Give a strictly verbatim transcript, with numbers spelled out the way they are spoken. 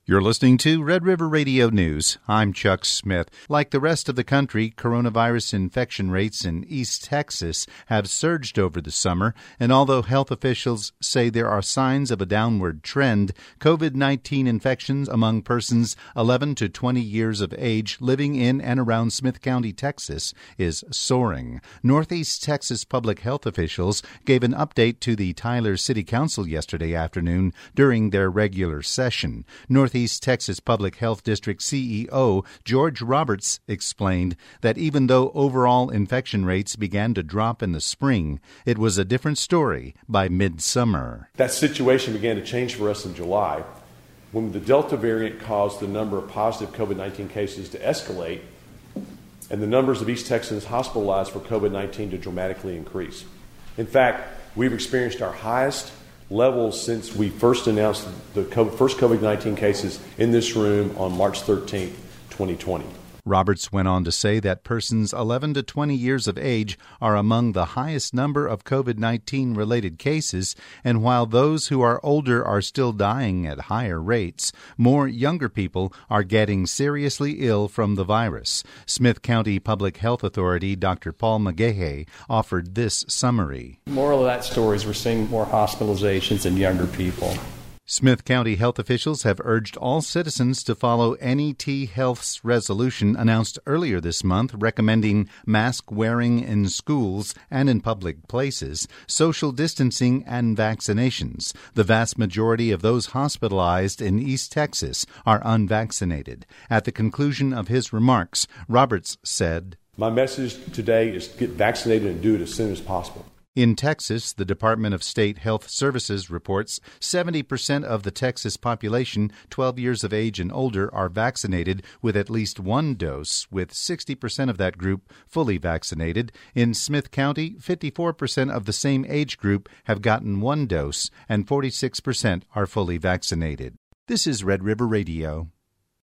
You're listening to Red River Radio News. I'm Chuck Smith. Like the rest of the country, coronavirus infection rates in East Texas have surged over the summer, and although health officials say there are signs of a downward trend, COVID nineteen infections among persons eleven to twenty years of age living in and around Smith County, Texas, is soaring. Northeast Texas public health officials gave an update to the Tyler City Council yesterday afternoon during their regular session. Northeast East Texas Public Health District C E O George Roberts explained that even though overall infection rates began to drop in the spring, it was a different story by midsummer. That situation began to change for us in July when the Delta variant caused the number of positive COVID nineteen cases to escalate and the numbers of East Texans hospitalized for COVID nineteen to dramatically increase. In fact, we've experienced our highest levels since we first announced the COVID, first COVID nineteen cases in this room on March thirteenth, twenty twenty. Roberts went on to say that persons eleven to twenty years of age are among the highest number of COVID nineteen related cases, and while those who are older are still dying at higher rates, more younger people are getting seriously ill from the virus. Smith County Public Health Authority Doctor Paul McGahey offered this summary. Moral of that story is we're seeing more hospitalizations in younger people. Smith County health officials have urged all citizens to follow N E T Health's resolution announced earlier this month recommending mask wearing in schools and in public places, social distancing, and vaccinations. The vast majority of those hospitalized in East Texas are unvaccinated. At the conclusion of his remarks, Roberts said, "My message today is get vaccinated and do it as soon as possible." In Texas, the Department of State Health Services reports seventy percent of the Texas population twelve years of age and older are vaccinated with at least one dose, with sixty percent of that group fully vaccinated. In Smith County, fifty-four percent of the same age group have gotten one dose, and forty-six percent are fully vaccinated. This is Red River Radio.